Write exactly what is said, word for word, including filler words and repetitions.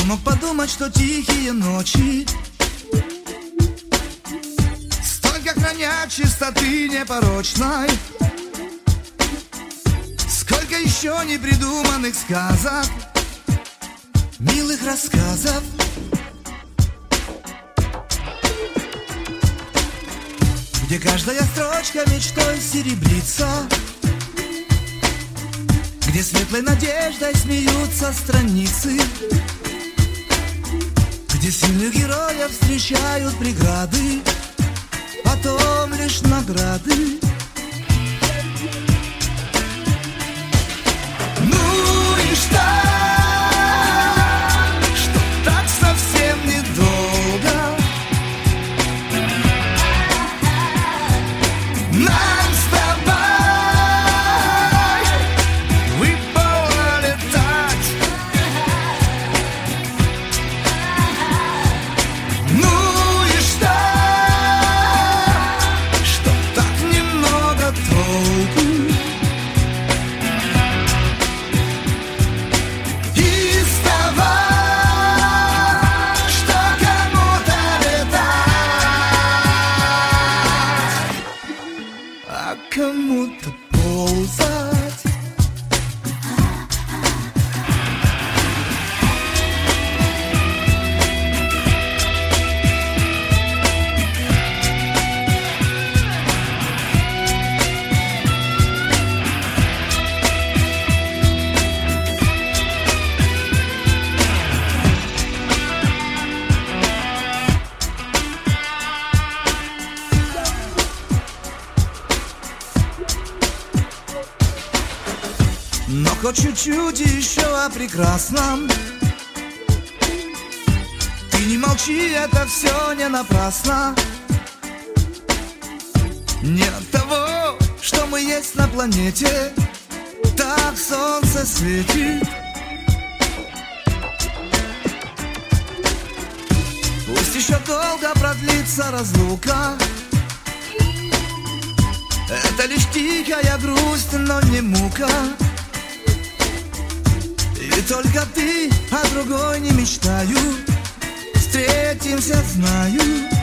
мог подумать, что тихие ночи столько хранят чистоты непорочной? Сколько еще непридуманных сказок, милых рассказов, где каждая строчка мечтой серебрится, где светлой надеждой смеются страницы, где сильных героев встречают преграды, потом лишь награды. Ну и что, что так совсем недолго нам с тобой выпало летать. Ну и что, что так немного толку из того, что кому-то летать, а кому-то ползать. Но хоть чуть-чуть еще о прекрасном. Ты не молчи, это все не напрасно. Не от того, что мы есть на планете, так солнце светит. Пусть еще долго продлится разлука, это лишь тихая грусть, но не мука. И только ты, а другой не мечтаю. Встретимся, знаю.